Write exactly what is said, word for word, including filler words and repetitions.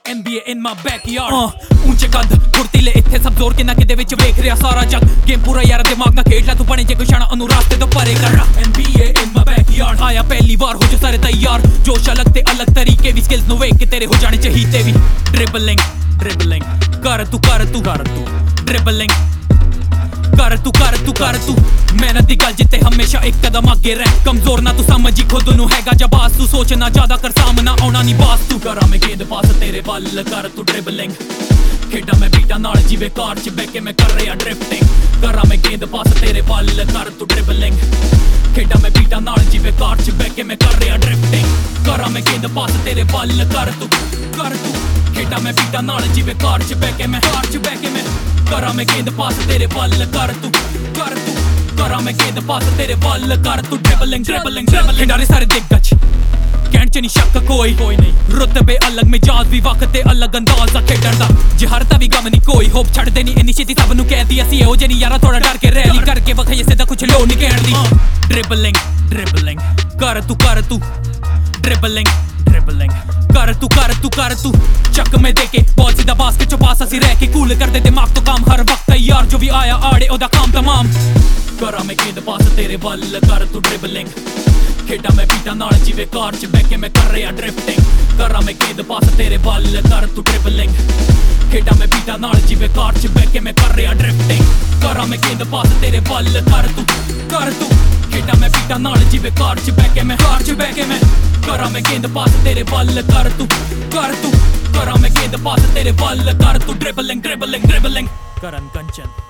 N B A in my backyard uh, ऊंचे कद फुर्तीले इत्थे सब जोर के ना किदे विच वेख रिया सारा जग गेम पूरा यार दिमाग ना खेड ला तू बने जे कोई शाना अनु रास्ते तो परे कर N B A in my backyard आया पहली बार हो जो सारे तैयार जोश अलग ते अलग तरीके भी स्किल्स नु वेख के तेरे हो जाने चाहिए भी ड्रिबलिंग ड्रिबलिंग कर तू कर तू कर तू ड्रिबलिंग कर तू कर तू कर तू मेहनत दी गल जिते हमेशा एक कदम आगे रह कमजोर ना तू समझी खुद नू हैगा जबास तू सोचना ज्यादा कर सामना आउना नहीं बास तू करा मैं गेंद पास तेरे बल कर तू ड्रिबलिंग खेडा मैं बीटा नाल जिवे कार च बैठ के मैं कर रहा ड्रिफ्टिंग करा मैं गेंद पास तेरे बल कर तू ड्रिबलिंग खेडा मैं बीटा नाल जिवे कार च बैठ के मैं कर रहा ड्रिफ्टिंग करा मैं गेंद पास तेरे बल कर तू कर तू खेडा मैं बीटा नाल जिवे कार च बैठ के मैं कार च बैठ के मैं करा मैं गेंद पास तेरे बल कर तू कर तू करा मैं गेंद पास तेरे बल कर तू ड्रिबलिंग ड्रिबलिंग ड्रिबलिंग खिडारी सारे दिग्गज कहण च नहीं शक कोई कोई नहीं रुतबे अलग मिजाज भी वक्त ते अलग अंदाज दा खेडण दा जे हरदा भी गम नहीं कोई होप छड़ देनी इन्नी छेती सब नु कह दी असी हो जे नहीं यारा थोड़ा डर के रैली करके वखाई से दा कुछ लो नहीं कहण दी ड्रिबलिंग ड्रिबलिंग कर तू कर तू ड्रिबलिंग ड्रिबलिंग कर तू कर तू कर तू चक में देके बॉल सीधा बास्केट चो पास असी रह के कूल कर दे दिमाग तो काम हर वक्त यार जो भी आया आड़े ओदा काम तमाम करा मैं गेंद पास तेरे बल कर तू ड्रिबलिंग खेडा मैं बीटा नाल जिवे कार च बैठ के मैं कर रहा ड्रिफ्टिंग करा मैं गेंद पास तेरे बल कर तू ड्रिबलिंग खेडा मैं बीटा नाल जिवे कार च बैठ के मैं कर रहा ड्रिफ्टिंग करा मैं गेंद पास तेरे बल कर तू कर तू खेडा मैं बीटा नाल जिवे कार च बैठ के मैं कार च बैठ के मैं करा मैं गेंद पास तेरे बल कर तू कर तू करा मैं गेंद पास तेरे बल कर तू ड्रिबलिंग ड्रिबलिंग ड्रिबलिंग करण कंचन।